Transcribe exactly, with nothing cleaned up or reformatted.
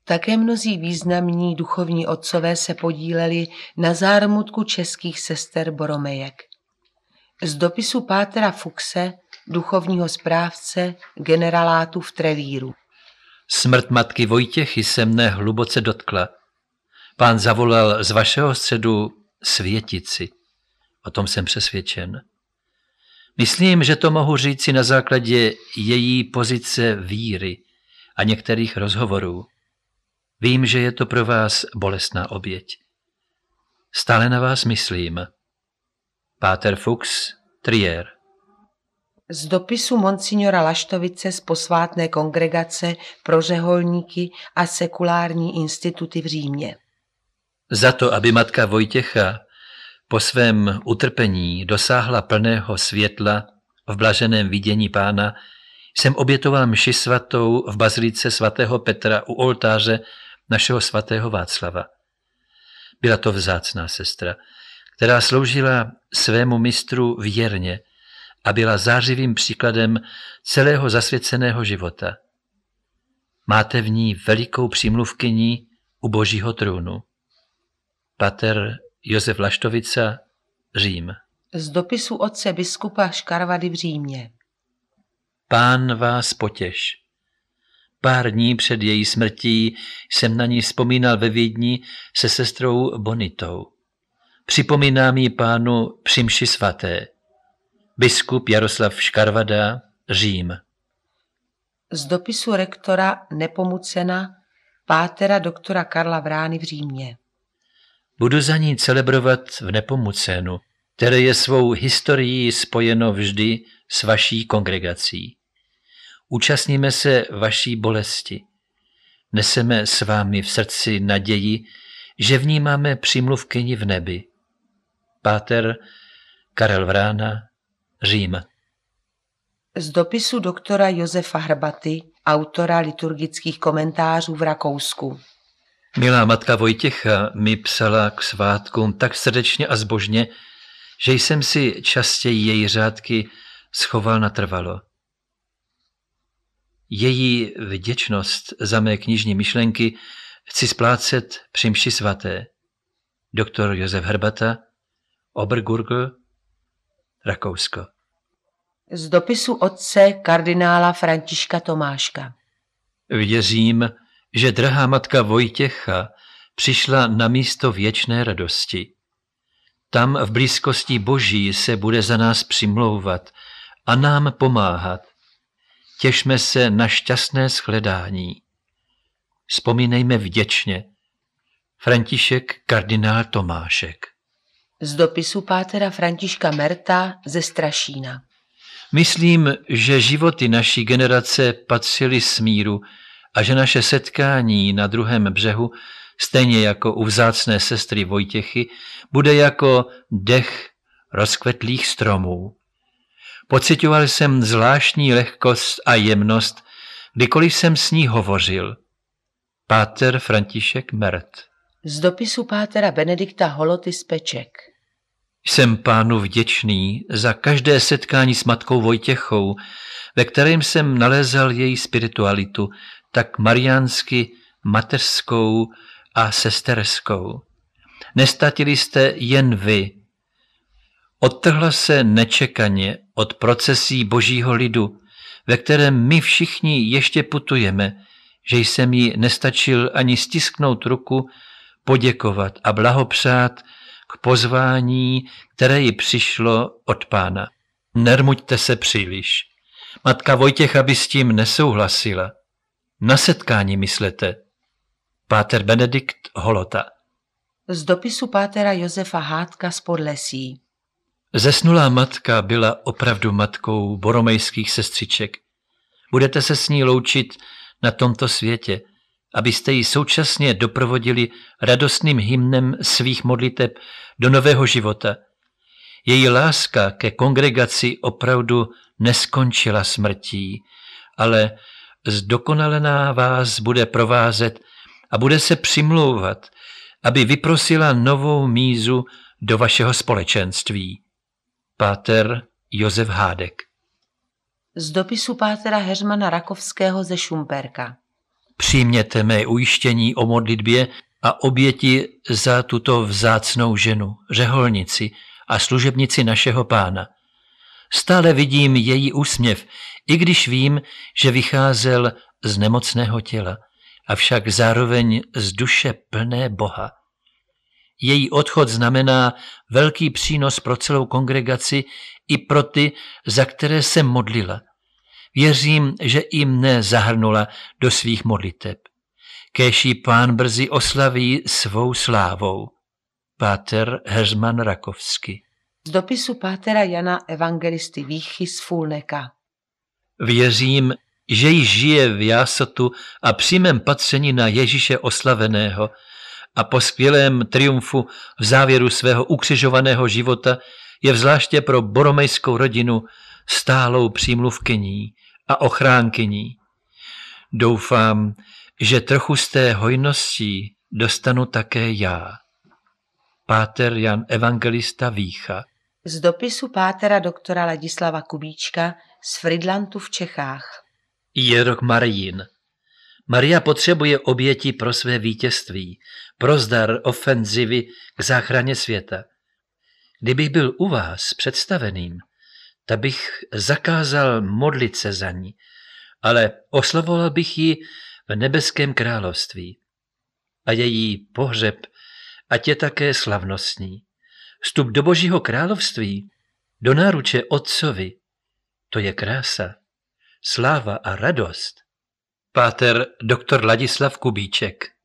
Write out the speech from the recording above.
Také mnozí významní duchovní otcové se podíleli na zármutku českých sester Boromejek. Z dopisu pátera Fuchse, duchovního správce generalátu v Trevíru. Smrt matky Vojtěchy se mne hluboce dotkla. Pán zavolal z vašeho středu světici. O tom jsem přesvědčen. Myslím, že to mohu říci na základě její pozice víry a některých rozhovorů. Vím, že je to pro vás bolestná oběť. Stále na vás myslím. Páter Fuchs, Trier. Z dopisu monsignora Laštovice z posvátné kongregace pro řeholníky a sekulární instituty v Římě. Za to, aby matka Vojtěcha po svém utrpení dosáhla plného světla v blaženém vidění Pána, jsem obětoval mši svatou v bazilice svatého Petra u oltáře našeho svatého Václava. Byla to vzácná sestra, která sloužila svému mistru věrně a byla zářivým příkladem celého zasvěceného života. Máte v ní velikou přímluvkyni u Božího trůnu. Pater Josef Laštovica, Řím. Z dopisu otce biskupa Škarvady v Římě. Pán vás potěš. Pár dní před její smrtí jsem na ní vzpomínal ve Vídni se sestrou Bonitou. Připomínám ji Pánu při mši svaté. Biskup Jaroslav Škarvada, Řím. Z dopisu rektora Nepomucena pátera doktora Karla Vrány v Římě. Budu za ní celebrovat v Nepomucenu, které je svou historií spojeno vždy s vaší kongregací. Účastníme se vaší bolesti. Neseme s vámi v srdci naději, že vnímáme přímluvkyni v nebi. Páter Karel Vrána, Řím. Z dopisu doktora Josefa Hrbaty, autora liturgických komentářů v Rakousku. Milá matka Vojtěcha mi psala k svátkům tak srdečně a zbožně, že jsem si častěji její řádky schoval natrvalo. Její vděčnost za mé knižní myšlenky chci splácet při mši svaté. Doktor Josef Hrbata, Obergurgl, Rakousko. Z dopisu otce kardinála Františka Tomáška. Věřím, že drahá matka Vojtěcha přišla na místo věčné radosti. Tam v blízkosti Boží se bude za nás přimlouvat a nám pomáhat. Těšme se na šťastné shledání. Vzpomínejme vděčně. František kardinál Tomášek. Z dopisu pátera Františka Merta ze Strašína. Myslím, že životy naší generace patřily smíru a že naše setkání na druhém břehu, stejně jako u vzácné sestry Vojtěchy, bude jako dech rozkvetlých stromů. Pociťoval jsem zvláštní lehkost a jemnost, kdykoliv jsem s ní hovořil. Páter František Mert. Z dopisu pátera Benedikta Holoty z Peček. Jsem Pánu vděčný za každé setkání s matkou Vojtěchou, ve kterém jsem nalézal její spiritualitu, tak mariánsky mateřskou a sesterskou. Nestatili jste jen vy. Odtrhla se nečekaně od procesí Božího lidu, ve kterém my všichni ještě putujeme, že jsem jí nestačil ani stisknout ruku, poděkovat a blahopřát k pozvání, které jí přišlo od Pána. Nermuďte se příliš. Matka Vojtěcha by s tím nesouhlasila. Na setkání myslete. Páter Benedikt Holota. Z dopisu pátera Josefa Hádka z Podlesí. Zesnulá matka byla opravdu matkou boromejských sestřiček. Budete se s ní loučit na tomto světě, abyste ji současně doprovodili radostným hymnem svých modliteb do nového života. Její láska ke kongregaci opravdu neskončila smrtí, ale zdokonalená vás bude provázet a bude se přimlouvat, aby vyprosila novou mízu do vašeho společenství. Páter Josef Hádek. Z dopisu pátera Heřmana Rakovského ze Šumperka. přijměte mé ujištění o modlitbě a oběti za tuto vzácnou ženu, řeholnici a služebnici našeho Pána. Stále vidím její úsměv, i když vím, že vycházel z nemocného těla, avšak zároveň z duše plné Boha. Její odchod znamená velký přínos pro celou kongregaci i pro ty, za které se modlila. Věřím, že i mne zahrnula do svých modliteb. Kéž ji Pán brzy oslaví svou slávou. Páter Heřman Rakovsky. Z dopisu pátera Jana Evangelisty Víchy z Fulneka. Věřím, že již žije v jásotu a přímém patření na Ježíše oslaveného a po skvělém triumfu v závěru svého ukřižovaného života je zvláště pro boromejskou rodinu stálou přímluvkyní a ochránkyní. Doufám, že trochu z té hojnosti dostanu také já. Páter Jan Evangelista Vícha. Z dopisu pátera doktora Ladislava Kubíčka z Frydlantu v Čechách. Je rok Marijin. Maria potřebuje oběti pro své vítězství, pro zdar ofenzivy k záchraně světa. Kdybych byl u vás představeným, tak bych zakázal modlit se za ní, ale oslovoval bych ji v nebeském království. A její pohřeb ať je také slavnostní. Vstup do Božího království, do náruče Otcovi, to je krása, sláva a radost. Páter doktor Ladislav Kubíček.